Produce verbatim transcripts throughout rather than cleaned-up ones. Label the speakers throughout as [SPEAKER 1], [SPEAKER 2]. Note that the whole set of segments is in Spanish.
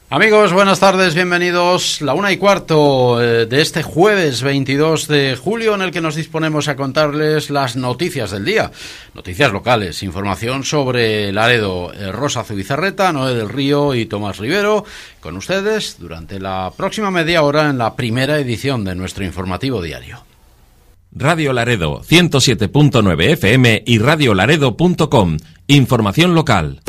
[SPEAKER 1] Amigos, buenas tardes, bienvenidos. La una y cuarto eh, de este jueves veintidós de julio, en el que nos disponemos a contarles las noticias del día. Noticias locales, información sobre Laredo. Eh, Rosa Zubizarreta, Noé del Río y Tomás Rivero, con ustedes durante la próxima media hora en la primera edición de nuestro informativo diario.
[SPEAKER 2] Radio Laredo, ciento siete punto nueve F M y radio laredo punto com. Información local.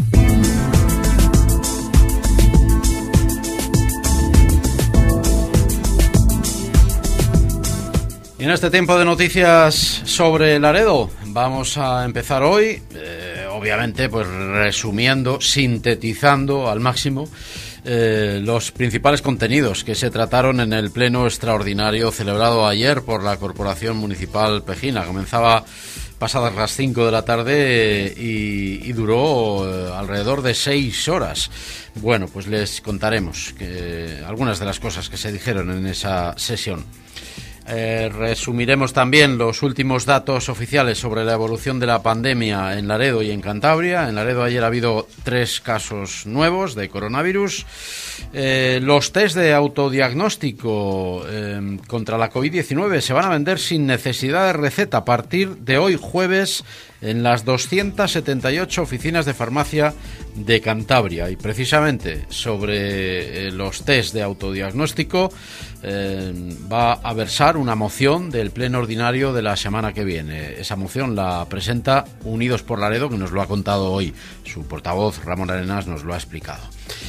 [SPEAKER 1] Y en este tiempo de noticias sobre Laredo vamos a empezar hoy, eh, obviamente pues resumiendo, sintetizando al máximo eh, los principales contenidos que se trataron en el pleno extraordinario celebrado ayer por la Corporación Municipal Pejina. Comenzaba pasadas las cinco de la tarde y, y duró eh, alrededor de seis horas. Bueno, pues les contaremos que, algunas de las cosas que se dijeron en esa sesión. Eh, resumiremos también los últimos datos oficiales sobre la evolución de la pandemia en Laredo y en Cantabria. En Laredo ayer ha habido tres casos nuevos de coronavirus. Eh, los test de autodiagnóstico eh, contra la covid diecinueve se van a vender sin necesidad de receta a partir de hoy jueves en las doscientas setenta y ocho oficinas de farmacia de Cantabria. Y precisamente sobre eh, los test de autodiagnóstico eh, va a versar una moción del pleno ordinario de la semana que viene. Esa moción la presenta Unidos por Laredo, que nos lo ha contado hoy. Su portavoz, Ramón Arenas, nos lo ha explicado.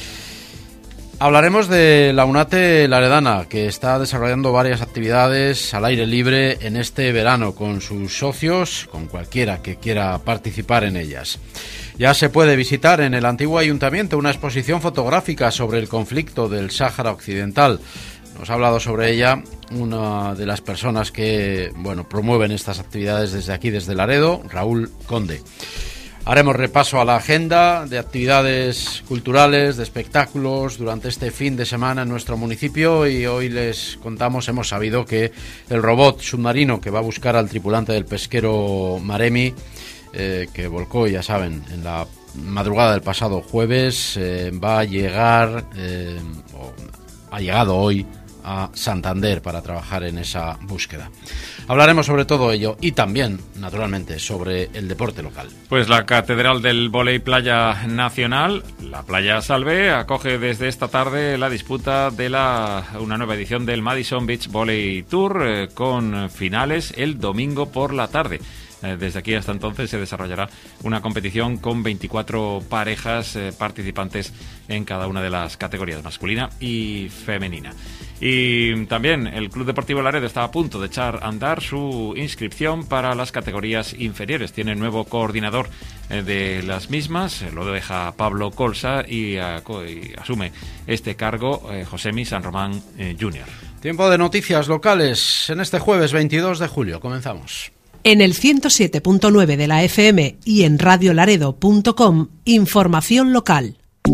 [SPEAKER 1] Hablaremos de la UNATE Laredana, que está desarrollando varias actividades al aire libre en este verano con sus socios, con cualquiera que quiera participar en ellas. Ya se puede visitar en el antiguo ayuntamiento una exposición fotográfica sobre el conflicto del Sáhara Occidental. Nos ha hablado sobre ella una de las personas que, bueno, promueven estas actividades desde aquí, desde Laredo, Raúl Conde. Haremos repaso a la agenda de actividades culturales, de espectáculos durante este fin de semana en nuestro municipio, y hoy les contamos, hemos sabido que el robot submarino que va a buscar al tripulante del pesquero Maremi, eh, que volcó, ya saben, en la madrugada del pasado jueves, eh, va a llegar, eh, o ha llegado hoy a Santander para trabajar en esa búsqueda. Hablaremos sobre todo ello y también, naturalmente, sobre el deporte local.
[SPEAKER 3] Pues la Catedral del Vóley Playa Nacional, la Playa Salve, acoge desde esta tarde la disputa de la una nueva edición del Madison Beach Volley Tour, eh, con finales el domingo por la tarde. Desde aquí hasta entonces se desarrollará una competición con veinticuatro parejas eh, participantes en cada una de las categorías, masculina y femenina. Y también el Club Deportivo Laredo está a punto de echar a andar su inscripción para las categorías inferiores. Tiene nuevo coordinador eh, de las mismas, eh, lo deja Pablo Colsa y, a, y asume este cargo eh, Josemi San Román eh, junior
[SPEAKER 1] Tiempo de noticias locales en este jueves veintidós de julio. Comenzamos.
[SPEAKER 4] En el ciento siete punto nueve de la F M y en radio laredo punto com, información local.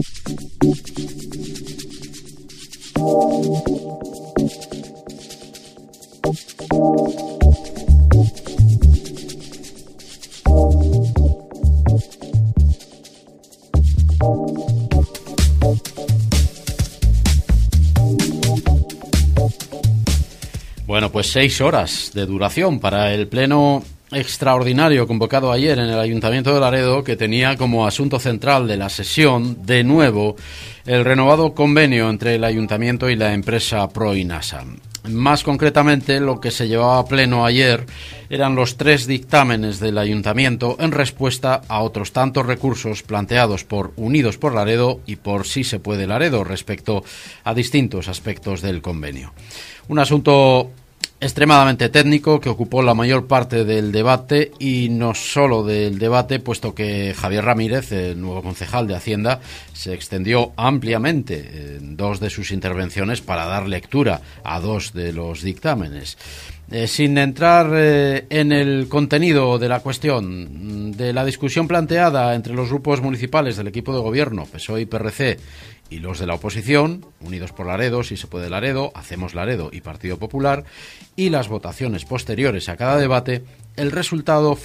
[SPEAKER 1] Bueno, pues seis horas de duración para el pleno extraordinario convocado ayer en el Ayuntamiento de Laredo, que tenía como asunto central de la sesión, de nuevo, el renovado convenio entre el Ayuntamiento y la empresa Proinasa. Más concretamente, lo que se llevaba a pleno ayer eran los tres dictámenes del Ayuntamiento en respuesta a otros tantos recursos planteados por Unidos por Laredo y por Sí se puede Laredo respecto a distintos aspectos del convenio. Un asunto extremadamente técnico que ocupó la mayor parte del debate, y no solo del debate, puesto que Javier Ramírez, el nuevo concejal de Hacienda, se extendió ampliamente en dos de sus intervenciones para dar lectura a dos de los dictámenes. Eh, sin entrar eh, en el contenido de la cuestión, de la discusión planteada entre los grupos municipales del equipo de gobierno, P S O E y P R C, y los de la oposición, Unidos por Laredo, Si se puede Laredo, Hacemos Laredo y Partido Popular, y las votaciones posteriores a cada debate, el resultado fue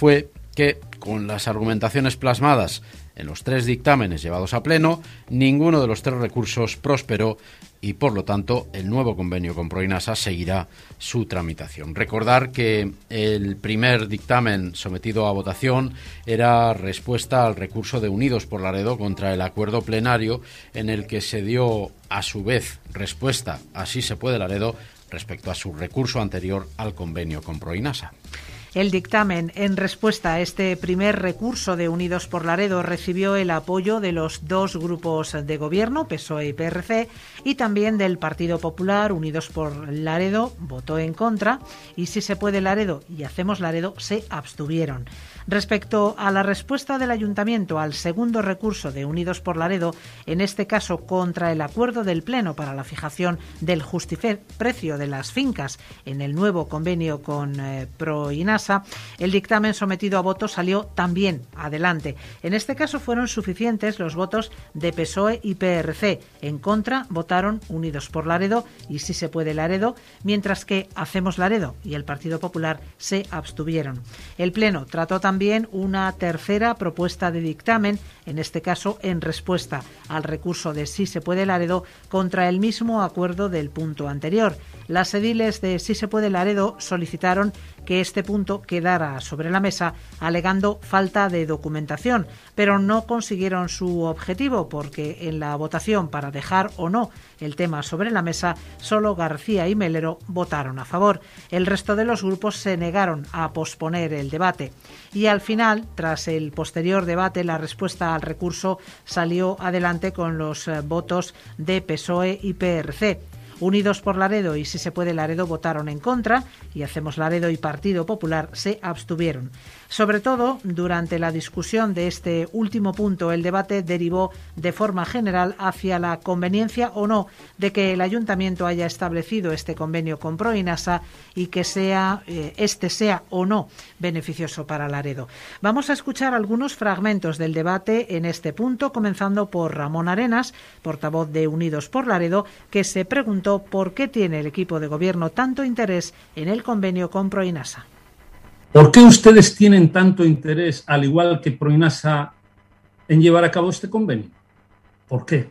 [SPEAKER 1] que, con las argumentaciones plasmadas en los tres dictámenes llevados a pleno, ninguno de los tres recursos prosperó y, por lo tanto, el nuevo convenio con Proinasa seguirá su tramitación. Recordar que el primer dictamen sometido a votación era respuesta al recurso de Unidos por Laredo contra el acuerdo plenario, en el que se dio, a su vez, respuesta a Sí se puede Laredo respecto a su recurso anterior al convenio con Proinasa.
[SPEAKER 5] El dictamen, en respuesta a este primer recurso de Unidos por Laredo, recibió el apoyo de los dos grupos de gobierno, P S O E y P R C, y también del Partido Popular. Unidos por Laredo votó en contra y Sí se puede Laredo y Hacemos Laredo se abstuvieron. Respecto a la respuesta del Ayuntamiento al segundo recurso de Unidos por Laredo, en este caso contra el acuerdo del Pleno para la fijación del justiprecio de las fincas en el nuevo convenio con eh, Proinasa, el dictamen sometido a voto salió también adelante. En este caso fueron suficientes los votos de P S O E y P R C. En contra votaron Unidos por Laredo y Sí se puede Laredo, mientras que Hacemos Laredo y el Partido Popular se abstuvieron. El Pleno trató también También una tercera propuesta de dictamen, en este caso en respuesta al recurso de Sí se puede Laredo contra el mismo acuerdo del punto anterior. Las ediles de Sí se puede Laredo solicitaron que este punto quedara sobre la mesa, alegando falta de documentación, pero no consiguieron su objetivo, porque en la votación para dejar o no el tema sobre la mesa, solo García y Melero votaron a favor. El resto de los grupos se negaron a posponer el debate. Y al final, tras el posterior debate, la respuesta al recurso salió adelante con los eh, votos de P S O E y P R C. Unidos por Laredo y Sí se puede Laredo votaron en contra y Hacemos Laredo y Partido Popular se abstuvieron. Sobre todo, durante la discusión de este último punto, el debate derivó de forma general hacia la conveniencia o no de que el Ayuntamiento haya establecido este convenio con Proinasa y que sea eh, este sea o no beneficioso para Laredo. Vamos a escuchar algunos fragmentos del debate en este punto, comenzando por Ramón Arenas, portavoz de Unidos por Laredo, que se preguntó por qué tiene el equipo de gobierno tanto interés en el convenio con Proinasa.
[SPEAKER 6] ¿Por qué ustedes tienen tanto interés, al igual que Proinasa, en llevar a cabo este convenio? ¿Por qué?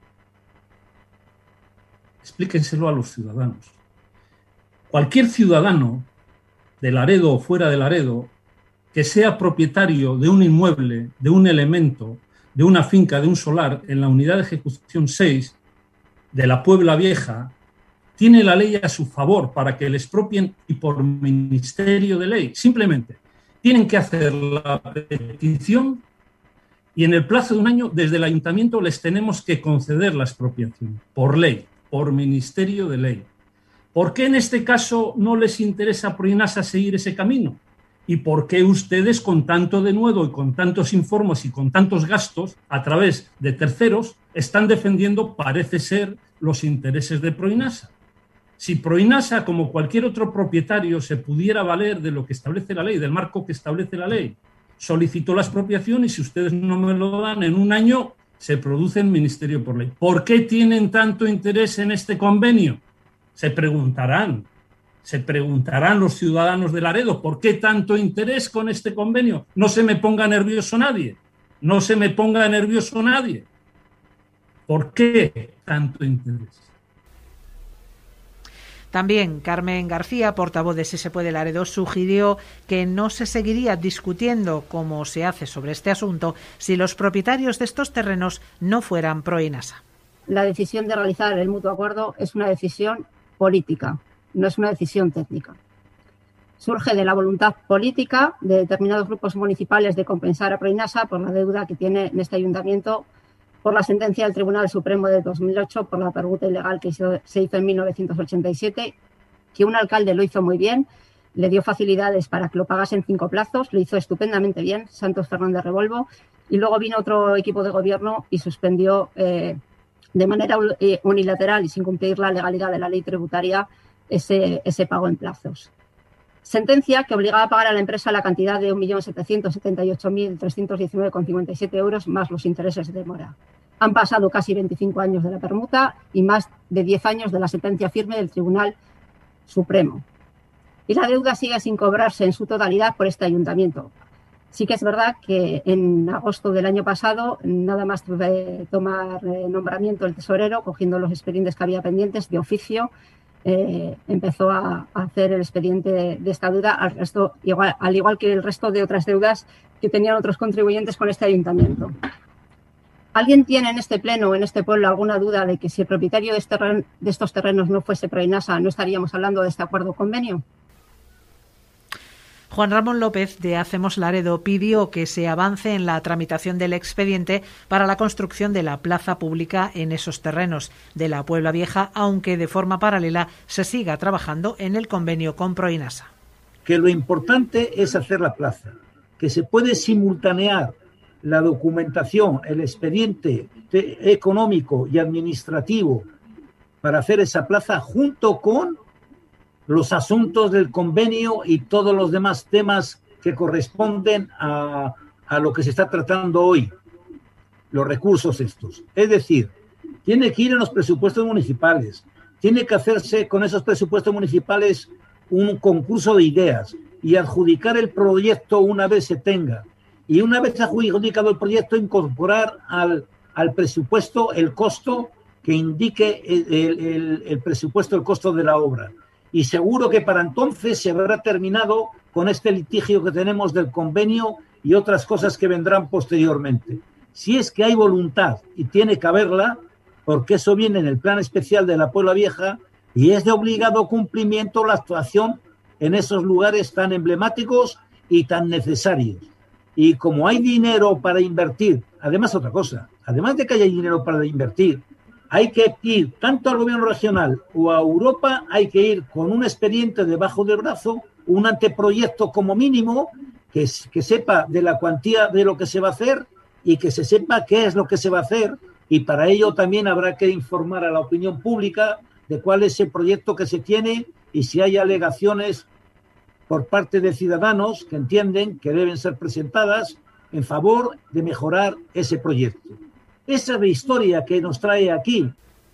[SPEAKER 6] Explíquenselo a los ciudadanos. Cualquier ciudadano de Laredo o fuera de Laredo que sea propietario de un inmueble, de un elemento, de una finca, de un solar en la unidad de ejecución seis de la Puebla Vieja, tiene la ley a su favor para que le expropien y por ministerio de ley. Simplemente tienen que hacer la petición y en el plazo de un año desde el ayuntamiento les tenemos que conceder la expropiación por ley, por ministerio de ley. ¿Por qué en este caso no les interesa a Proinasa seguir ese camino? ¿Y por qué ustedes, con tanto denuedo y con tantos informes y con tantos gastos, a través de terceros, están defendiendo, parece ser, los intereses de Proinasa? Si Proinasa, como cualquier otro propietario, se pudiera valer de lo que establece la ley, del marco que establece la ley, solicitó la expropiación y si ustedes no me lo dan en un año, se produce en ministerio por ley. ¿Por qué tienen tanto interés en este convenio? Se preguntarán, se preguntarán los ciudadanos de Laredo, ¿por qué tanto interés con este convenio? No se me ponga nervioso nadie, no se me ponga nervioso nadie. ¿Por qué tanto interés?
[SPEAKER 5] También Carmen García, portavoz de Sí se puede Laredo, sugirió que no se seguiría discutiendo como se hace sobre este asunto si los propietarios de estos terrenos no fueran Proinasa.
[SPEAKER 7] La decisión de realizar el mutuo acuerdo es una decisión política, no es una decisión técnica. Surge de la voluntad política de determinados grupos municipales de compensar a Proinasa por la deuda que tiene en este ayuntamiento por la sentencia del Tribunal Supremo de dos mil ocho por la permuta ilegal que hizo, se hizo en mil novecientos ochenta y siete, que un alcalde lo hizo muy bien, le dio facilidades para que lo pagase en cinco plazos, lo hizo estupendamente bien, Santos Fernández Revolvo, y luego vino otro equipo de gobierno y suspendió eh, de manera unilateral y sin cumplir la legalidad de la ley tributaria ese, ese pago en plazos. Sentencia que obligaba a pagar a la empresa la cantidad de un millón setecientos setenta y ocho mil trescientos diecinueve coma cincuenta y siete euros más los intereses de demora. Han pasado casi veinticinco años de la permuta y más de diez años de la sentencia firme del Tribunal Supremo. Y la deuda sigue sin cobrarse en su totalidad por este ayuntamiento. Sí que es verdad que en agosto del año pasado, nada más de tomar eh, nombramiento el tesorero, cogiendo los expedientes que había pendientes de oficio, eh, empezó a, a hacer el expediente de, de esta deuda, al, resto, igual, al igual que el resto de otras deudas que tenían otros contribuyentes con este ayuntamiento. ¿Alguien tiene en este pleno o en este pueblo alguna duda de que si el propietario de, este, de estos terrenos no fuese Proinasa, no estaríamos hablando de este acuerdo convenio?
[SPEAKER 5] Juan Ramón López, de Hacemos Laredo, pidió que se avance en la tramitación del expediente para la construcción de la plaza pública en esos terrenos de la Puebla Vieja, aunque de forma paralela se siga trabajando en el convenio con Proinasa.
[SPEAKER 8] Que lo importante es hacer la plaza, que se puede simultanear la documentación, el expediente económico y administrativo para hacer esa plaza junto con los asuntos del convenio y todos los demás temas que corresponden a, a lo que se está tratando hoy, los recursos estos. Es decir, tiene que ir en los presupuestos municipales, tiene que hacerse con esos presupuestos municipales un concurso de ideas y adjudicar el proyecto una vez se tenga. Y una vez adjudicado el proyecto, incorporar al, al presupuesto el costo que indique el, el, el presupuesto, el costo de la obra. Y seguro que para entonces se habrá terminado con este litigio que tenemos del convenio y otras cosas que vendrán posteriormente. Si es que hay voluntad, y tiene que haberla, porque eso viene en el plan especial de la Puebla Vieja, y es de obligado cumplimiento la actuación en esos lugares tan emblemáticos y tan necesarios. Y como hay dinero para invertir, además otra cosa, además de que haya dinero para invertir, hay que ir tanto al gobierno regional o a Europa, hay que ir con un expediente debajo del brazo, un anteproyecto como mínimo, que, que sepa de la cuantía de lo que se va a hacer y que se sepa qué es lo que se va a hacer, y para ello también habrá que informar a la opinión pública de cuál es el proyecto que se tiene y si hay alegaciones por parte de ciudadanos que entienden que deben ser presentadas en favor de mejorar ese proyecto. Esa es la historia que nos trae aquí.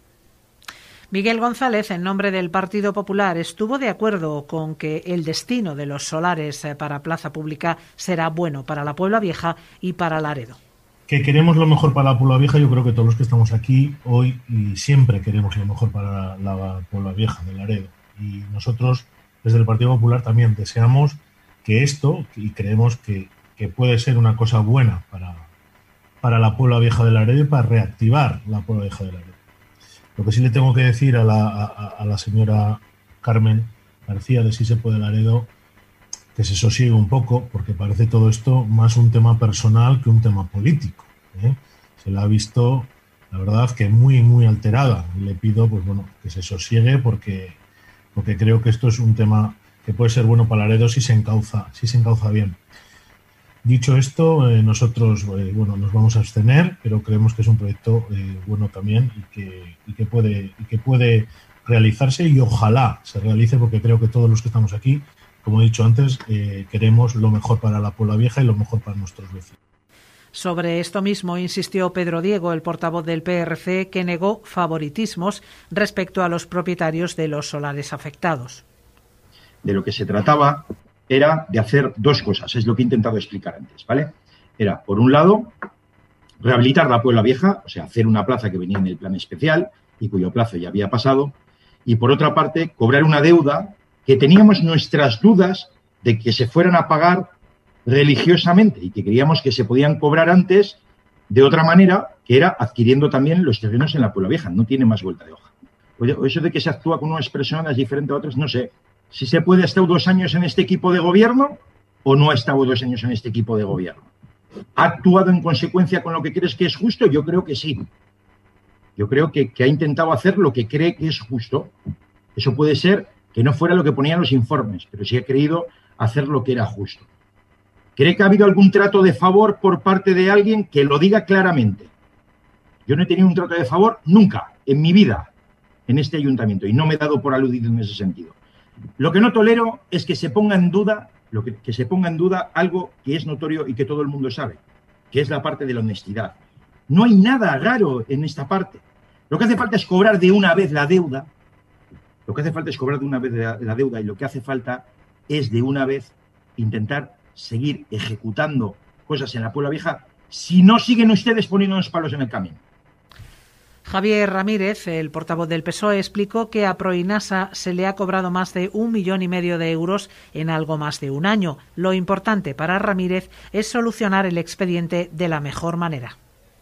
[SPEAKER 5] Miguel González, en nombre del Partido Popular, estuvo de acuerdo con que el destino de los solares para plaza pública será bueno para la Puebla Vieja y para Laredo.
[SPEAKER 9] Que queremos lo mejor para la Puebla Vieja, yo creo que todos los que estamos aquí hoy y siempre queremos lo mejor para la Puebla Vieja de Laredo. Y nosotros, desde el Partido Popular, también deseamos que esto, y creemos que, que puede ser una cosa buena para, para la Puebla Vieja de Laredo y para reactivar la Puebla Vieja de Laredo. Lo que sí le tengo que decir a la, a, a la señora Carmen García de Sí se puede Laredo, que se sosiegue un poco, porque parece todo esto más un tema personal que un tema político, ¿eh? Se la ha visto, la verdad, que muy, muy alterada. Y le pido, pues bueno, que se sosiegue porque, porque creo que esto es un tema que puede ser bueno para Laredo si se encauza, si se encauza bien. Dicho esto, eh, nosotros eh, bueno, nos vamos a abstener, pero creemos que es un proyecto eh, bueno también y que, y, que puede, y que puede realizarse, y ojalá se realice, porque creo que todos los que estamos aquí, como he dicho antes, eh, queremos lo mejor para la Puebla Vieja y lo mejor para nuestros vecinos.
[SPEAKER 5] Sobre esto mismo insistió Pedro Diego, el portavoz del P R C, que negó favoritismos respecto a los propietarios de los solares afectados.
[SPEAKER 10] De lo que se trataba era de hacer dos cosas, es lo que he intentado explicar antes, ¿vale? Era, por un lado, rehabilitar la Puebla Vieja, o sea, hacer una plaza que venía en el plan especial y cuyo plazo ya había pasado, y por otra parte, cobrar una deuda que teníamos nuestras dudas de que se fueran a pagar religiosamente y que creíamos que se podían cobrar antes de otra manera, que era adquiriendo también los terrenos en la Puebla Vieja. No tiene más vuelta de hoja. Oye, eso de que se actúa con unas personas diferentes a otras, no sé. Si se puede, ¿ha estado dos años en este equipo de gobierno o no ha estado dos años en este equipo de gobierno? ¿Ha actuado en consecuencia con lo que crees que es justo? Yo creo que sí. Yo creo que, que ha intentado hacer lo que cree que es justo. Eso puede ser que no fuera lo que ponían los informes, pero sí ha creído hacer lo que era justo. ¿Cree que ha habido algún trato de favor por parte de alguien? Que lo diga claramente. Yo no he tenido un trato de favor nunca en mi vida en este ayuntamiento y no me he dado por aludido en ese sentido. Lo que no tolero es que se ponga en duda, lo que, que se ponga en duda algo que es notorio y que todo el mundo sabe, que es la parte de la honestidad. No hay nada raro en esta parte. Lo que hace falta es cobrar de una vez la deuda. Lo que hace falta es cobrar de una vez la, la deuda y lo que hace falta es de una vez intentar seguir ejecutando cosas en la Puebla Vieja si no siguen ustedes poniéndonos palos en el camino.
[SPEAKER 5] Javier Ramírez, el portavoz del P S O E, explicó que a Proinasa se le ha cobrado más de un millón y medio de euros en algo más de un año. Lo importante para Ramírez es solucionar el expediente de la mejor manera.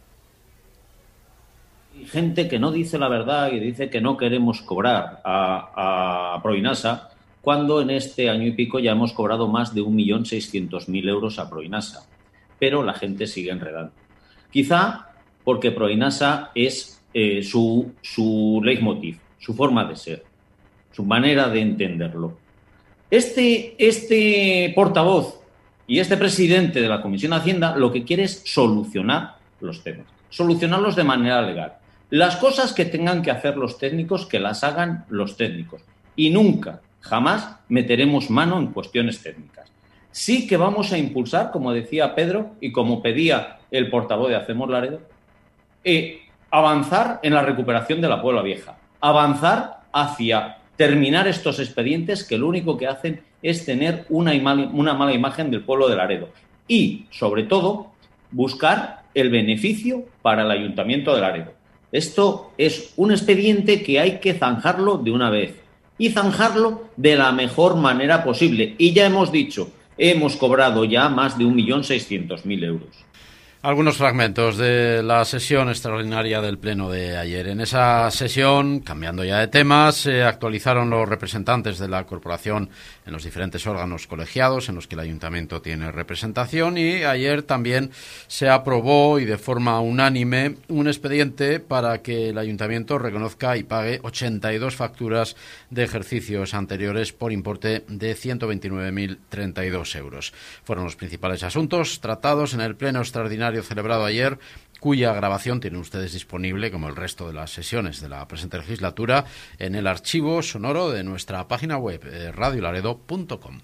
[SPEAKER 11] Gente que no dice la verdad y dice que no queremos cobrar a, a Proinasa, cuando en este año y pico ya hemos cobrado más de un millón seiscientos mil euros a Proinasa. Pero la gente sigue enredando. Quizá porque Proinasa es eh, su, su leitmotiv, su forma de ser, su manera de entenderlo. Este, este portavoz y este presidente de la Comisión de Hacienda lo que quiere es solucionar los temas, solucionarlos de manera legal. Las cosas que tengan que hacer los técnicos, que las hagan los técnicos. Y nunca, jamás meteremos mano en cuestiones técnicas. Sí que vamos a impulsar, como decía Pedro y como pedía el portavoz de Hacemos Laredo, eh, avanzar en la recuperación de la Puebla Vieja, avanzar hacia terminar estos expedientes que lo único que hacen es tener una, ima- una mala imagen del pueblo de Laredo y, sobre todo, buscar el beneficio para el Ayuntamiento de Laredo. Esto es un expediente que hay que zanjarlo de una vez y zanjarlo de la mejor manera posible. Y ya hemos dicho, hemos cobrado ya más de un millón seiscientos mil euros.
[SPEAKER 1] Algunos fragmentos de la sesión extraordinaria del Pleno de ayer. En esa sesión, cambiando ya de temas, se actualizaron los representantes de la corporación en los diferentes órganos colegiados en los que el Ayuntamiento tiene representación, y ayer también se aprobó y de forma unánime un expediente para que el Ayuntamiento reconozca y pague ochenta y dos facturas de ejercicios anteriores por importe de ciento veintinueve mil treinta y dos euros. Fueron los principales asuntos tratados en el Pleno extraordinario celebrado ayer, cuya grabación tienen ustedes disponible, como el resto de las sesiones de la presente legislatura, en el archivo sonoro de nuestra página web, eh, radio laredo punto com.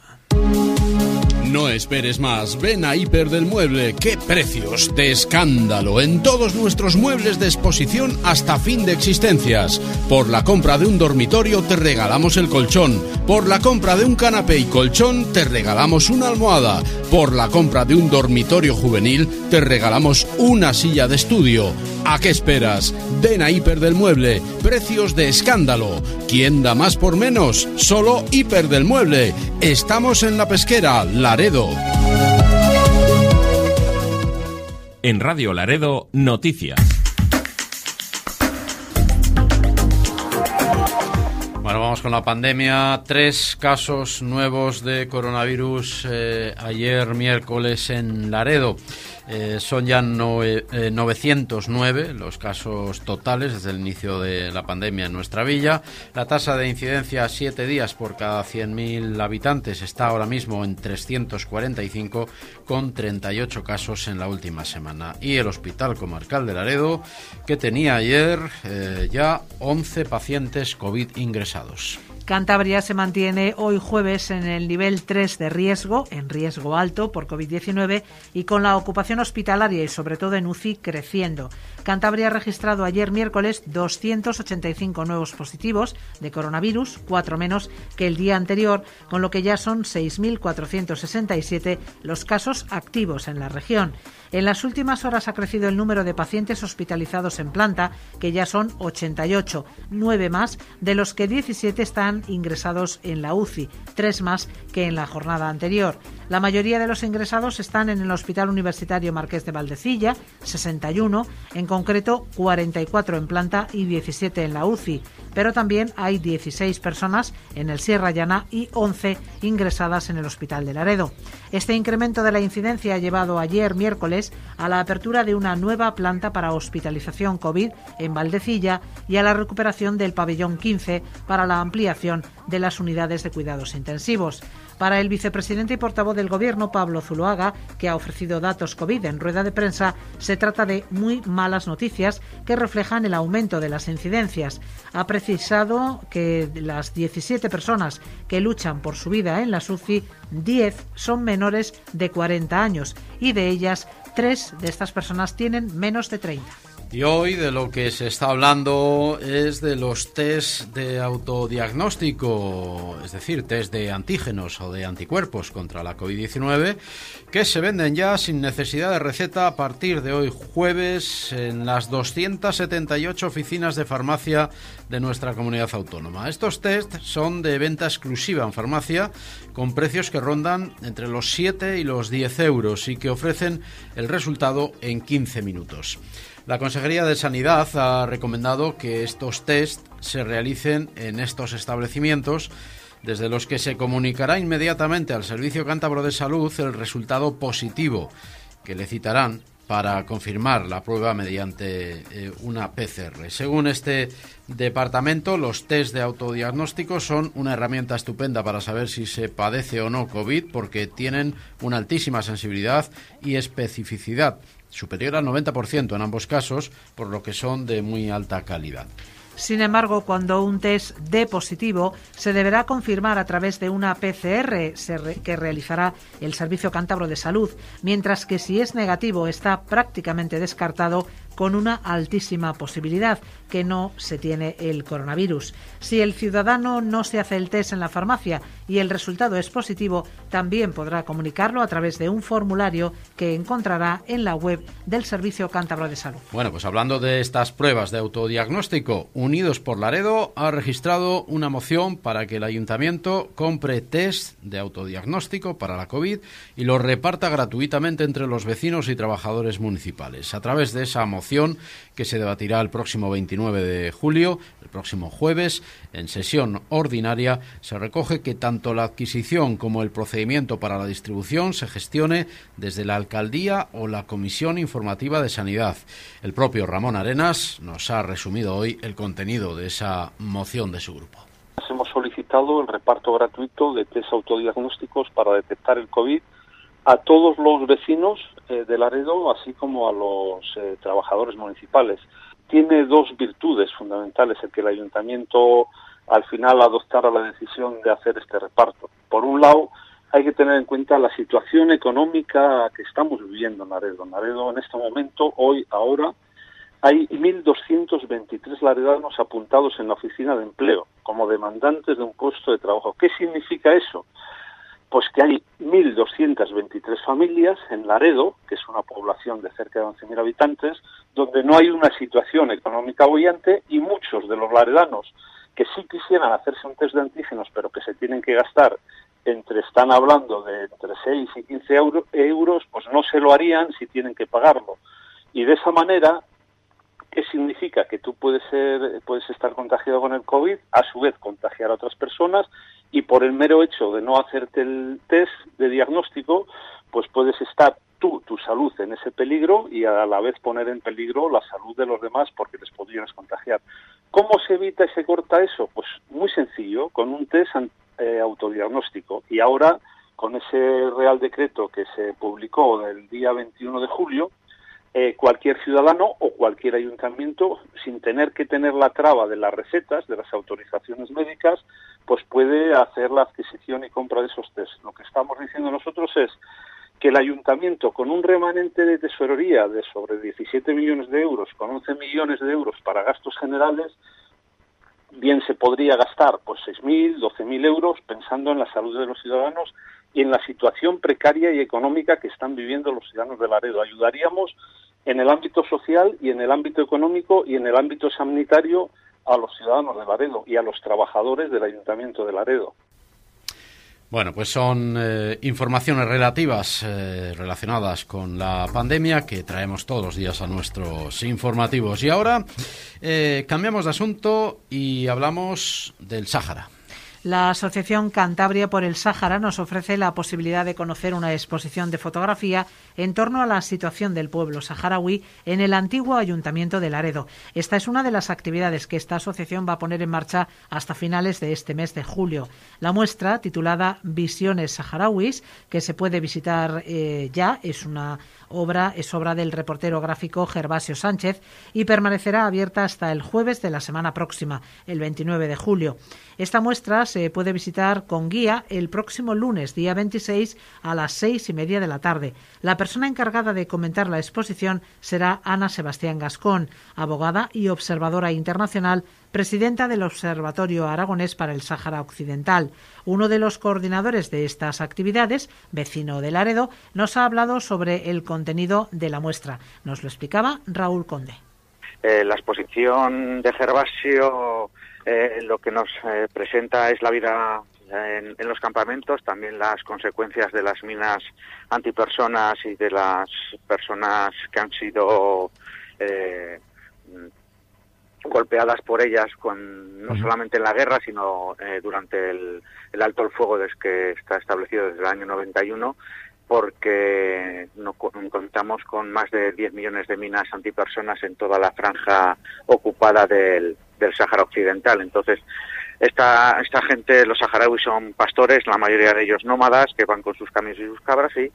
[SPEAKER 12] No esperes más, ven a Hiper del Mueble. ¡Qué precios de escándalo! En todos nuestros muebles de exposición hasta fin de existencias. Por la compra de un dormitorio te regalamos el colchón. Por la compra de un canapé y colchón te regalamos una almohada. Por la compra de un dormitorio juvenil te regalamos una silla de estudio. ¿A qué esperas? Ven a Hiper del Mueble. Precios de escándalo. ¿Quién da más por menos? Solo Hiper del Mueble. Estamos en La Pesquera, Laredo.
[SPEAKER 2] En Radio Laredo, noticias.
[SPEAKER 1] Bueno, vamos con la pandemia. Tres casos nuevos de coronavirus eh, ayer miércoles en Laredo. Eh, son ya no, eh, novecientos nueve los casos totales desde el inicio de la pandemia en nuestra villa. La tasa de incidencia a siete días por cada cien mil habitantes está ahora mismo en trescientos cuarenta y cinco, con treinta y ocho casos en la última semana. Y el Hospital Comarcal de Laredo, que tenía ayer eh, ya once pacientes COVID ingresados.
[SPEAKER 5] Cantabria se mantiene hoy jueves en el nivel tres de riesgo, en riesgo alto por COVID diecinueve, y con la ocupación hospitalaria y sobre todo en U C I creciendo. Cantabria ha registrado ayer miércoles doscientos ochenta y cinco nuevos positivos de coronavirus, cuatro menos que el día anterior, con lo que ya son seis mil cuatrocientos sesenta y siete los casos activos en la región. En las últimas horas ha crecido el número de pacientes hospitalizados en planta, que ya son ochenta y ocho, nueve más, de los que diecisiete están ingresados en la U C I, tres más que en la jornada anterior. La mayoría de los ingresados están en el Hospital Universitario Marqués de Valdecilla, sesenta y uno, en concreto cuarenta y cuatro en planta y diecisiete en la U C I, pero también hay dieciséis personas en el Sierra Llana y once ingresadas en el Hospital de Laredo. Este incremento de la incidencia ha llevado ayer miércoles a la apertura de una nueva planta para hospitalización COVID en Valdecilla y a la recuperación del pabellón quince para la ampliación de las unidades de cuidados intensivos. Para el vicepresidente y portavoz del Gobierno, Pablo Zuloaga, que ha ofrecido datos COVID en rueda de prensa, se trata de muy malas noticias que reflejan el aumento de las incidencias. Ha precisado que de las diecisiete personas que luchan por su vida en las U C I, diez son menores de cuarenta años y de ellas tres de estas personas tienen menos de treinta.
[SPEAKER 1] Y hoy de lo que se está hablando es de los test de autodiagnóstico, es decir, test de antígenos o de anticuerpos contra la covid diecinueve, que se venden ya sin necesidad de receta a partir de hoy jueves en las doscientas setenta y ocho oficinas de farmacia de nuestra comunidad autónoma. Estos test son de venta exclusiva en farmacia con precios que rondan entre los siete y los diez euros y que ofrecen el resultado en quince minutos. La Consejería de Sanidad ha recomendado que estos test se realicen en estos establecimientos, desde los que se comunicará inmediatamente al Servicio Cántabro de Salud el resultado positivo que le citarán para confirmar la prueba mediante eh, una P C R. Según este departamento, los test de autodiagnóstico son una herramienta estupenda para saber si se padece o no COVID, porque tienen una altísima sensibilidad y especificidad, superior al noventa por ciento en ambos casos, por lo que son de muy alta calidad.
[SPEAKER 5] Sin embargo, cuando un test dé positivo, se deberá confirmar a través de una P C R que realizará el Servicio Cántabro de Salud, mientras que si es negativo está prácticamente descartado con una altísima posibilidad que no se tiene el coronavirus. Si el ciudadano no se hace el test en la farmacia y el resultado es positivo, también podrá comunicarlo a través de un formulario que encontrará en la web del Servicio Cántabro de Salud.
[SPEAKER 1] Bueno, pues hablando de estas pruebas de autodiagnóstico, Unidos por Laredo ha registrado una moción para que el Ayuntamiento compre test de autodiagnóstico para la COVID y los reparta gratuitamente entre los vecinos y trabajadores municipales. A través de esa moción, que se debatirá el próximo veintinueve de julio, el próximo jueves, en sesión ordinaria, se recoge que tanto la adquisición como el procedimiento para la distribución se gestione desde la Alcaldía o la Comisión Informativa de Sanidad. El propio Ramón Arenas nos ha resumido hoy el contenido de esa moción de su grupo.
[SPEAKER 13] Hemos solicitado el reparto gratuito de test autodiagnósticos para detectar el COVID a todos los vecinos eh, de Laredo, así como a los eh, trabajadores municipales. Tiene dos virtudes fundamentales el que el ayuntamiento al final adoptara la decisión de hacer este reparto. Por un lado, hay que tener en cuenta la situación económica que estamos viviendo en Laredo. En Laredo, en este momento, hoy, ahora, hay mil doscientos veintitrés laredanos apuntados en la oficina de empleo como demandantes de un puesto de trabajo. ¿Qué significa eso? Pues que hay mil doscientas veintitrés familias en Laredo, que es una población de cerca de once mil habitantes, donde no hay una situación económica boyante, y muchos de los laredanos que sí quisieran hacerse un test de antígenos, pero que se tienen que gastar entre, están hablando de entre seis y quince euro, euros, pues no se lo harían si tienen que pagarlo. Y de esa manera, ¿qué significa? Que tú puedes ser, puedes estar contagiado con el COVID, a su vez contagiar a otras personas, y por el mero hecho de no hacerte el test de diagnóstico, pues puedes estar tú, tu salud en ese peligro, y a la vez poner en peligro la salud de los demás porque les podrías contagiar. ¿Cómo se evita y se corta eso? Pues muy sencillo, con un test eh, autodiagnóstico. Y ahora, con ese Real Decreto que se publicó el día veintiuno de julio, Eh, cualquier ciudadano o cualquier ayuntamiento, sin tener que tener la traba de las recetas, de las autorizaciones médicas, pues puede hacer la adquisición y compra de esos test. Lo que estamos diciendo nosotros es que el ayuntamiento, con un remanente de tesorería de sobre diecisiete millones de euros, con once millones de euros para gastos generales, bien se podría gastar pues seis mil, doce mil euros pensando en la salud de los ciudadanos y en la situación precaria y económica que están viviendo los ciudadanos de Laredo. Ayudaríamos en el ámbito social y en el ámbito económico y en el ámbito sanitario a los ciudadanos de Laredo y a los trabajadores del Ayuntamiento de Laredo.
[SPEAKER 1] Bueno, pues son eh, informaciones relativas, eh, relacionadas con la pandemia que traemos todos los días a nuestros informativos. Y ahora eh, cambiamos de asunto y hablamos del Sáhara.
[SPEAKER 5] La Asociación Cantabria por el Sáhara nos ofrece la posibilidad de conocer una exposición de fotografía en torno a la situación del pueblo saharaui en el antiguo Ayuntamiento de Laredo. Esta es una de las actividades que esta asociación va a poner en marcha hasta finales de este mes de julio. La muestra, titulada Visiones Saharauis, que se puede visitar eh, ya, es una obra, es obra del reportero gráfico Gervasio Sánchez y permanecerá abierta hasta el jueves de la semana próxima, el veintinueve de julio. Esta muestra se se puede visitar con guía el próximo lunes, día veintiséis, a las seis y media de la tarde. La persona encargada de comentar la exposición será Ana Sebastián Gascón, abogada y observadora internacional, presidenta del Observatorio Aragonés para el Sáhara Occidental. Uno de los coordinadores de estas actividades, vecino de Laredo, nos ha hablado sobre el contenido de la muestra. Nos lo explicaba Raúl Conde.
[SPEAKER 14] Eh, la exposición de Gervasio eh, lo que nos eh, presenta es la vida en, en los campamentos, también las consecuencias de las minas antipersonas y de las personas que han sido eh, golpeadas por ellas, con, no solamente en la guerra, sino eh, durante el, el alto el fuego desde que está establecido desde el año noventa y uno, porque no contamos con más de diez millones de minas antipersonas en toda la franja ocupada del, del Sáhara Occidental. Entonces, esta, esta gente, los saharauis son pastores, la mayoría de ellos nómadas, que van con sus camellos y sus cabras, y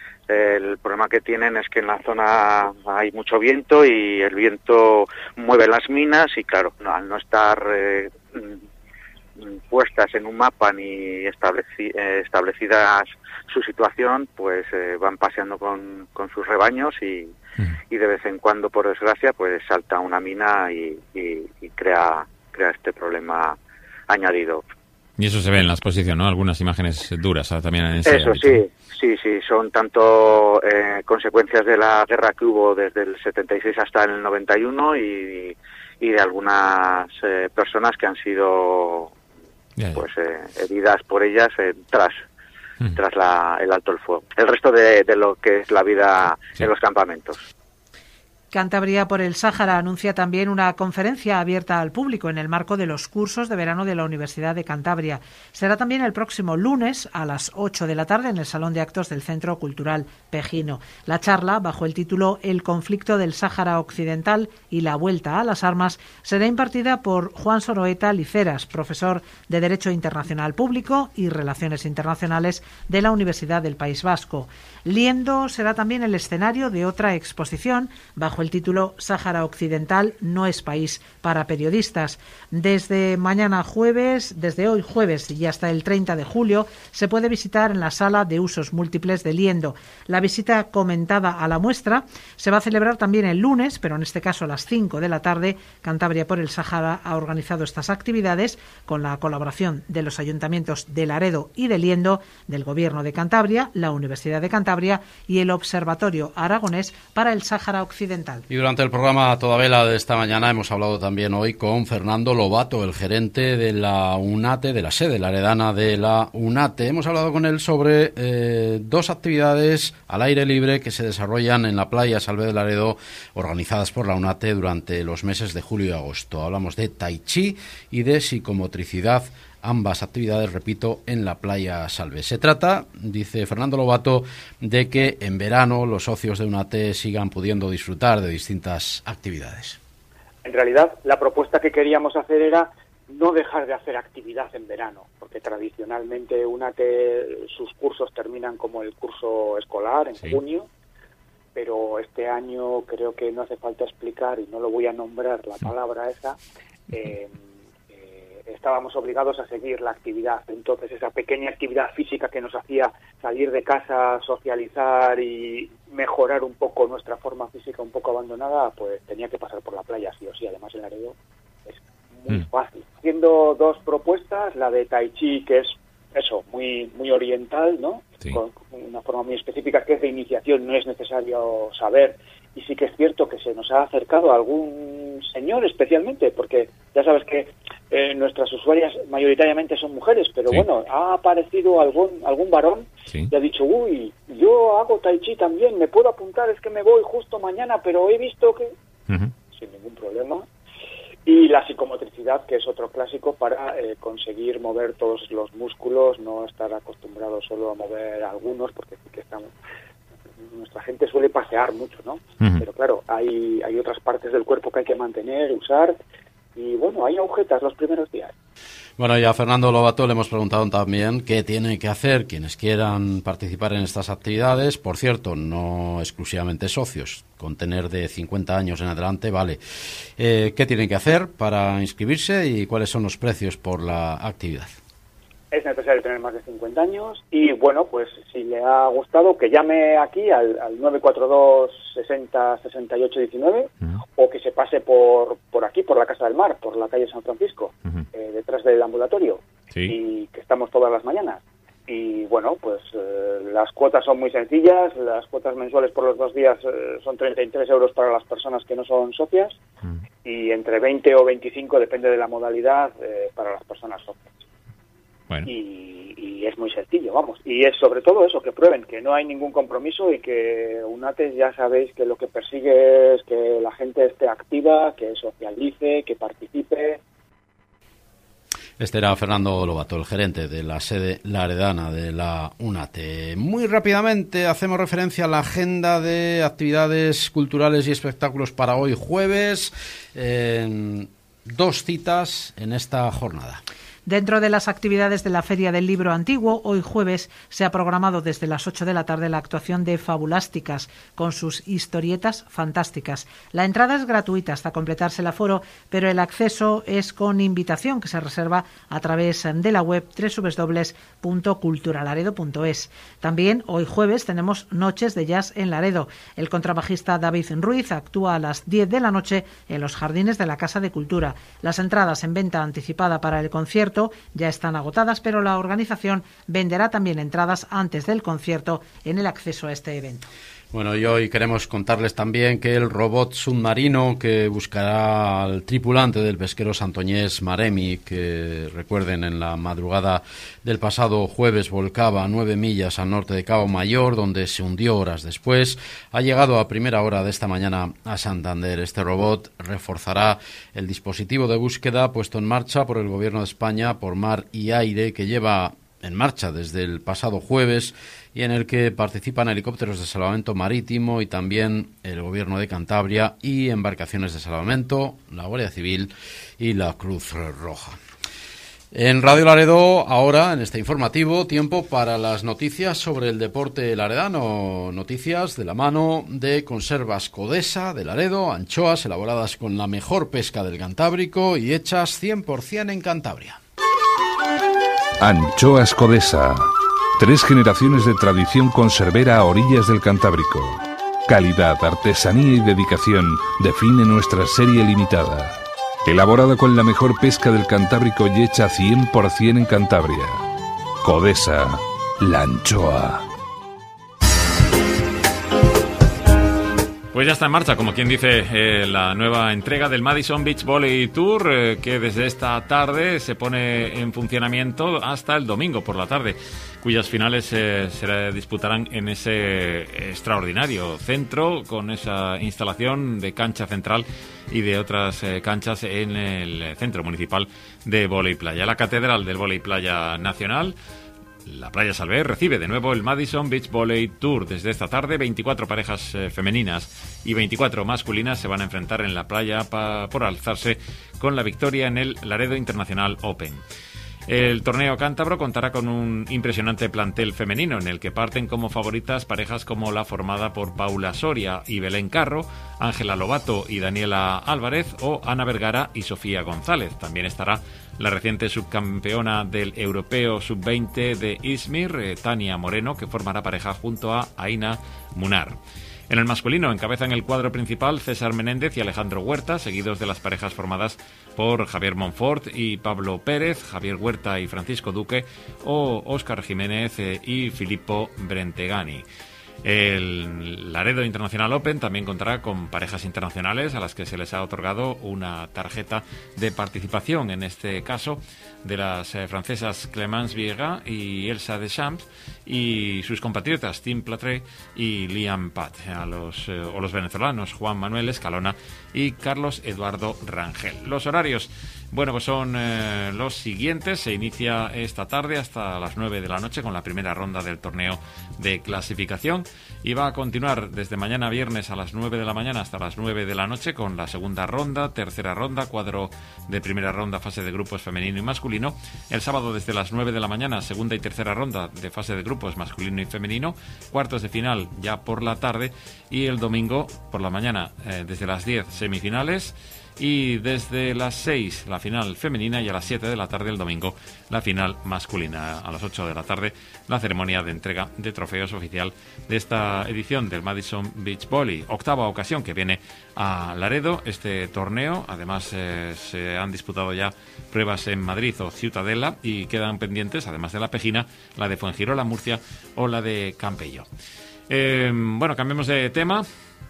[SPEAKER 14] el problema que tienen es que en la zona hay mucho viento y el viento mueve las minas y, claro, no, al no estar eh, puestas en un mapa ni estableci eh, establecidas su situación, pues eh, van paseando con, con sus rebaños y, uh-huh. y de vez en cuando, por desgracia, pues salta una mina y, y, y crea, crea este problema añadido.
[SPEAKER 3] Y eso se ve en la exposición, ¿no? Algunas imágenes duras también en ese
[SPEAKER 14] Eso
[SPEAKER 3] ámbito.
[SPEAKER 14] sí, sí, sí, son tanto eh, consecuencias de la guerra que hubo desde el setenta y seis hasta el noventa y uno y, y de algunas eh, personas que han sido ya, ya. pues eh, heridas por ellas eh, tras hmm. tras la, el alto el fuego. El resto de, de lo que es la vida sí. en los campamentos.
[SPEAKER 5] Cantabria por el Sáhara anuncia también una conferencia abierta al público en el marco de los cursos de verano de la Universidad de Cantabria. Será también el próximo lunes a las ocho de la tarde en el Salón de Actos del Centro Cultural Pejino. La charla, bajo el título El conflicto del Sáhara Occidental y la vuelta a las armas, será impartida por Juan Soroeta Liceras, profesor de Derecho Internacional Público y Relaciones Internacionales de la Universidad del País Vasco. Liendo será también el escenario de otra exposición bajo el título Sáhara Occidental no es país para periodistas. Desde mañana jueves, desde hoy jueves y hasta el treinta de julio, se puede visitar en la Sala de Usos Múltiples de Liendo. La visita comentada a la muestra se va a celebrar también el lunes, pero en este caso a las cinco de la tarde. Cantabria por el Sáhara ha organizado estas actividades con la colaboración de los ayuntamientos de Laredo y de Liendo, del Gobierno de Cantabria, la Universidad de Cantabria y el Observatorio Aragonés para el Sáhara Occidental.
[SPEAKER 1] Y durante el programa Toda Vela de esta mañana hemos hablado también hoy con Fernando Lobato, el gerente de la UNATE, de la sede laredana de la UNATE. Hemos hablado con él sobre eh, dos actividades al aire libre que se desarrollan en la playa Salvé de Laredo, organizadas por la UNATE durante los meses de julio y agosto. Hablamos de tai chi y de psicomotricidad, ambas actividades, repito, en la playa Salve. Se trata, dice Fernando Lobato, de que en verano los socios de UNATE sigan pudiendo disfrutar de distintas actividades.
[SPEAKER 15] En realidad, la propuesta que queríamos hacer era no dejar de hacer actividad en verano, porque tradicionalmente UNATE, sus cursos terminan como el curso escolar en sí. junio, pero este año creo que no hace falta explicar, y no lo voy a nombrar la palabra esa, eh, estábamos obligados a seguir la actividad. Entonces, esa pequeña actividad física que nos hacía salir de casa, socializar y mejorar un poco nuestra forma física un poco abandonada, pues tenía que pasar por la playa, sí o sí. Además, en Laredo es muy mm. fácil. Haciendo dos propuestas, la de Tai Chi, que es eso, muy muy oriental, ¿no? Sí. Con una forma muy específica, que es de iniciación, no es necesario saber. Y sí que es cierto que se nos ha acercado a algún señor especialmente, porque ya sabes que eh, nuestras usuarias mayoritariamente son mujeres, pero sí. bueno, ha aparecido algún algún varón sí. y ha dicho, uy, yo hago tai chi también, me puedo apuntar, es que me voy justo mañana, pero he visto que... Uh-huh. Sin ningún problema. Y la psicomotricidad, que es otro clásico para eh, conseguir mover todos los músculos, no estar acostumbrados solo a mover algunos, porque sí que estamos... Nuestra gente suele pasear mucho, ¿no? Uh-huh. Pero claro, hay, hay otras partes del cuerpo que hay que mantener, usar, y bueno, hay agujetas los primeros días.
[SPEAKER 1] Bueno, y a Fernando Lobato le hemos preguntado también qué tienen que hacer quienes quieran participar en estas actividades. Por cierto, no exclusivamente socios, con tener de cincuenta años en adelante, vale. Eh, ¿Qué tienen que hacer para inscribirse y cuáles son los precios por la actividad?
[SPEAKER 15] es necesario tener más de cincuenta años y, bueno, pues si le ha gustado, que llame aquí al, al nueve cuatro dos, sesenta, sesenta y ocho diecinueve uh-huh. o que se pase por, por aquí, por la Casa del Mar, por la calle San Francisco, uh-huh. eh, detrás del ambulatorio, sí. y que estamos todas las mañanas. Y, bueno, pues eh, las cuotas son muy sencillas, las cuotas mensuales por los dos días eh, son treinta y tres euros para las personas que no son socias uh-huh. y entre veinte o veinticinco, depende de la modalidad, eh, para las personas socias. Bueno. Y, y es muy sencillo, vamos. Y es sobre todo eso, que prueben, que no hay ningún compromiso y que UNATES ya sabéis que lo que persigue es que la gente esté activa, que socialice, que participe.
[SPEAKER 1] Este era Fernando Lobato, el gerente de la sede laredana de la UNATE. Muy rápidamente hacemos referencia a la agenda de actividades culturales y espectáculos para hoy jueves. Eh, dos citas en esta jornada.
[SPEAKER 5] Dentro de las actividades de la Feria del Libro Antiguo, hoy jueves se ha programado desde las ocho de la tarde la actuación de Fabulásticas, con sus historietas fantásticas. La entrada es gratuita hasta completarse el aforo, pero el acceso es con invitación que se reserva a través de la web doble u doble u doble u punto cultura laredo punto es. También hoy jueves tenemos Noches de Jazz en Laredo. El contrabajista David Ruiz actúa a las diez de la noche en los jardines de la Casa de Cultura. Las entradas en venta anticipada para el concierto ya están agotadas, pero la organización venderá también entradas antes del concierto en el acceso a este evento.
[SPEAKER 1] Bueno, y hoy queremos contarles también que el robot submarino que buscará al tripulante del pesquero santoñés Maremi, que recuerden en la madrugada del pasado jueves volcaba a nueve millas al norte de Cabo Mayor, donde se hundió horas después, ha llegado a primera hora de esta mañana a Santander. Este robot reforzará el dispositivo de búsqueda puesto en marcha por el Gobierno de España por mar y aire, que lleva en marcha desde el pasado jueves y en el que participan helicópteros de salvamento marítimo y también el Gobierno de Cantabria y embarcaciones de salvamento, la Guardia Civil y la Cruz Roja. En Radio Laredo, ahora, en este informativo, tiempo para las noticias sobre el deporte laredano. Noticias de la mano de Conservas Codesa de Laredo, anchoas elaboradas con la mejor pesca del Cantábrico y hechas cien por ciento en Cantabria.
[SPEAKER 16] Anchoas Codesa. Tres generaciones de tradición conservera a orillas del Cantábrico. Calidad, artesanía y dedicación define nuestra serie limitada. Elaborada con la mejor pesca del Cantábrico y hecha cien por ciento en Cantabria. Codesa, la anchoa.
[SPEAKER 3] Pues ya está en marcha, como quien dice, eh, la nueva entrega del Madison Beach Volley Tour, eh, que desde esta tarde se pone en funcionamiento hasta el domingo por la tarde, cuyas finales eh, se disputarán en ese extraordinario centro, con esa instalación de cancha central y de otras eh, canchas en el Centro Municipal de Vóley Playa. La Catedral del Vóley Playa Nacional, la Playa Salvé, recibe de nuevo el Madison Beach Volley Tour. Desde esta tarde, veinticuatro parejas eh, femeninas y veinticuatro masculinas se van a enfrentar en la playa pa- por alzarse con la victoria en el Laredo International Open. El torneo cántabro contará con un impresionante plantel femenino en el que parten como favoritas parejas como la formada por Paula Soria y Belén Carro, Ángela Lobato y Daniela Álvarez o Ana Vergara y Sofía González. También estará la reciente subcampeona del Europeo sub veinte de Izmir, eh, Tania Moreno, que formará pareja junto a Aina Munar. En el masculino encabezan el cuadro principal César Menéndez y Alejandro Huerta, seguidos de las parejas formadas por Javier Monfort y Pablo Pérez, Javier Huerta y Francisco Duque, o Óscar Jiménez eh, y Filippo Brentegani. El Laredo International Open también contará con parejas internacionales a las que se les ha otorgado una tarjeta de participación, en este caso de las eh, francesas Clémence Vieira y Elsa Deschamps, y sus compatriotas Tim Platre y Liam Pat, a los, eh, o los venezolanos Juan Manuel Escalona y Carlos Eduardo Rangel. Los horarios, bueno, pues son eh, los siguientes. Se inicia esta tarde hasta las nueve de la noche con la primera ronda del torneo de clasificación y va a continuar desde mañana viernes a las nueve de la mañana hasta las nueve de la noche con la segunda ronda, tercera ronda, cuadro de primera ronda, fase de grupos femenino y masculino. El sábado desde las nueve de la mañana, segunda y tercera ronda de fase de grupos masculino y femenino, cuartos de final ya por la tarde, y el domingo por la mañana eh, desde las diez semifinales y desde las seis la final femenina y a las siete de la tarde el domingo la final masculina. A las ocho de la tarde la ceremonia de entrega de trofeos oficial de esta edición del Madison Beach Volley, octava ocasión que viene a Laredo este torneo. Además eh, se han disputado ya pruebas en Madrid o Ciutadella y quedan pendientes, además de la Pejina, la de Fuengirola, Murcia o la de Campello. Eh, bueno, cambiemos de tema.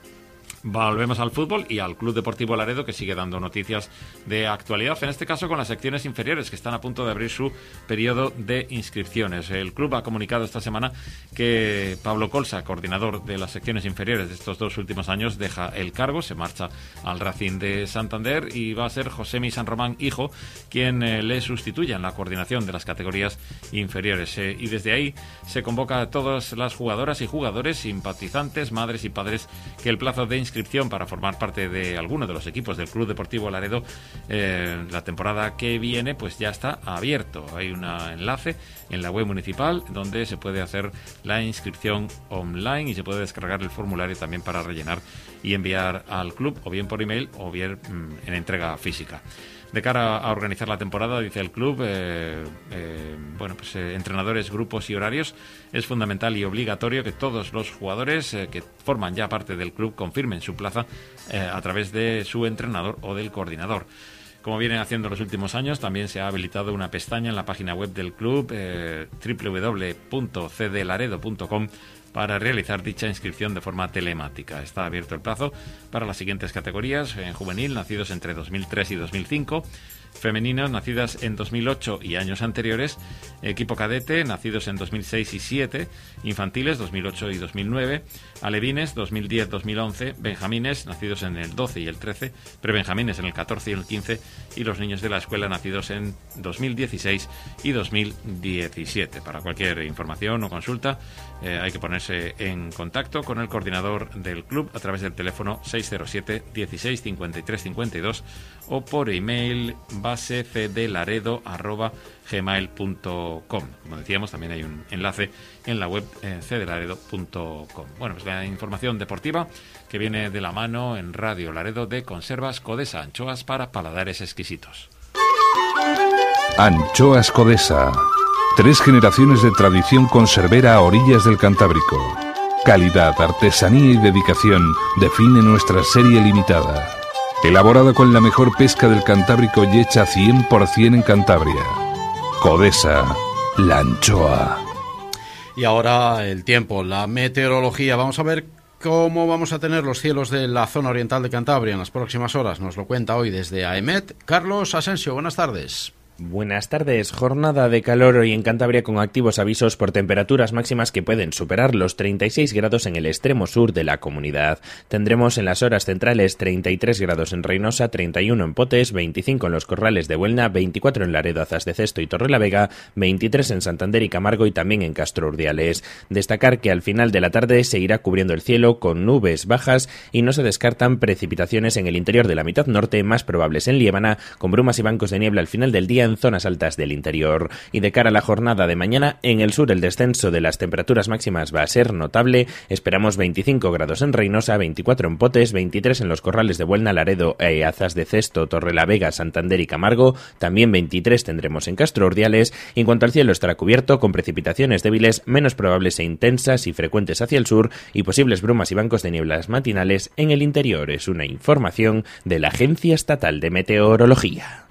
[SPEAKER 3] Volvemos al fútbol y al Club Deportivo Laredo, que sigue dando noticias de actualidad, en este caso con las secciones inferiores, que están a punto de abrir su periodo de inscripciones. El club ha comunicado esta semana que Pablo Colsa, coordinador de las secciones inferiores de estos dos últimos años, deja el cargo, se marcha al Racing de Santander y va a ser Josemi San Román, hijo, quien eh, le sustituya en la coordinación de las categorías inferiores. Eh, y desde ahí se convoca a todas las jugadoras y jugadores, simpatizantes, madres y padres, que el plazo de inscripción inscripción para formar parte de alguno de los equipos del Club Deportivo Laredo eh, la temporada que viene pues ya está abierto. Hay un enlace en la web municipal donde se puede hacer la inscripción online y se puede descargar el formulario también para rellenar y enviar al club, o bien por email o bien mmm, en entrega física. De cara a organizar la temporada, dice el club, eh, eh, bueno, pues eh, entrenadores, grupos y horarios, es fundamental y obligatorio que todos los jugadores eh, que forman ya parte del club confirmen su plaza eh, a través de su entrenador o del coordinador. Como vienen haciendo los últimos años, también se ha habilitado una pestaña en la página web del club, eh, doble u doble u doble u punto c d laredo punto com, para realizar dicha inscripción de forma telemática. Está abierto el plazo para las siguientes categorías: en juvenil, nacidos entre dos mil tres y dos mil cinco, femeninos, nacidas en dos mil ocho y años anteriores, equipo cadete, nacidos en dos mil seis y dos mil siete, infantiles, dos mil ocho y dos mil nueve, alevines, dos mil diez y dos mil once, benjamines, nacidos en el doce y el trece, prebenjamines en el catorce y el quince, y los niños de la escuela, nacidos en dos mil dieciséis y dos mil diecisiete. Para cualquier información o consulta eh, hay que ponerse en contacto con el coordinador del club a través del teléfono seis cero siete dieciséis cincuenta y tres cincuenta y dos o por email base c d laredo arroba gmail punto com. Como decíamos, también hay un enlace en la web eh, c d laredo punto com. Bueno, pues la información deportiva que viene de la mano en Radio Laredo de Conservas Codesa, anchoas para paladares exquisitos.
[SPEAKER 16] Anchoas Codesa. Tres generaciones de tradición conservera a orillas del Cantábrico. Calidad, artesanía y dedicación define nuestra serie limitada. Elaborada con la mejor pesca del Cantábrico y hecha cien por ciento en Cantabria. Codesa, la anchoa.
[SPEAKER 1] Y ahora el tiempo, la meteorología. Vamos a ver cómo vamos a tener los cielos de la zona oriental de Cantabria en las próximas horas. Nos lo cuenta hoy desde AEMET Carlos Asensio. Buenas tardes.
[SPEAKER 17] Buenas tardes. Jornada de calor hoy en Cantabria con activos avisos por temperaturas máximas que pueden superar los treinta y seis grados en el extremo sur de la comunidad. Tendremos en las horas centrales treinta y tres grados en Reynosa, treinta y uno en Potes, veinticinco en los Corrales de Buelna, veinticuatro en Laredo, Azas de Cesto y Torrelavega, veintitrés en Santander y Camargo y también en Castro Urdiales. Destacar que al final de la tarde se irá cubriendo el cielo con nubes bajas y no se descartan precipitaciones en el interior de la mitad norte, más probables en Liébana, con brumas y bancos de niebla al final del día en zonas altas del interior. Y de cara a la jornada de mañana, en el sur el descenso de las temperaturas máximas va a ser notable. Esperamos veinticinco grados en Reynosa, veinticuatro en Potes, veintitrés en los Corrales de Buelna, Laredo e Azas de Cesto, Torrelavega, Santander y Camargo. También veintitrés tendremos en Castro Urdiales. En cuanto al cielo, estará cubierto con precipitaciones débiles, menos probables e intensas y frecuentes hacia el sur, y posibles brumas y bancos de nieblas matinales en el interior. Es una información de la Agencia Estatal de Meteorología.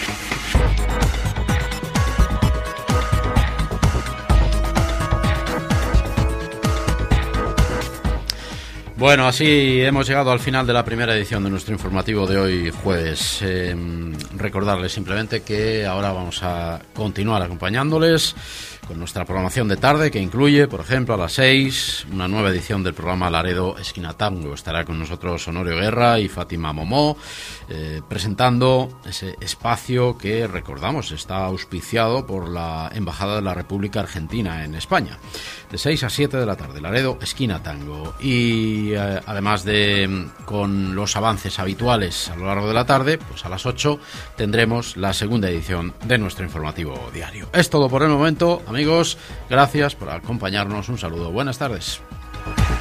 [SPEAKER 1] Bueno, así hemos llegado al final de la primera edición de nuestro informativo de hoy jueves. Eh, recordarles simplemente que ahora vamos a continuar acompañándoles con nuestra programación de tarde, que incluye, por ejemplo, a las seis, una nueva edición del programa Laredo Esquina Tango. Estará con nosotros Honorio Guerra y Fátima Momó, eh, presentando ese espacio que, recordamos, está auspiciado por la Embajada de la República Argentina en España. De seis a siete de la tarde, Laredo Esquina Tango. Y eh, además de con los avances habituales a lo largo de la tarde, pues a las ocho tendremos la segunda edición de nuestro informativo diario. Es todo por el momento. Amigos, gracias por acompañarnos. Un saludo. Buenas tardes.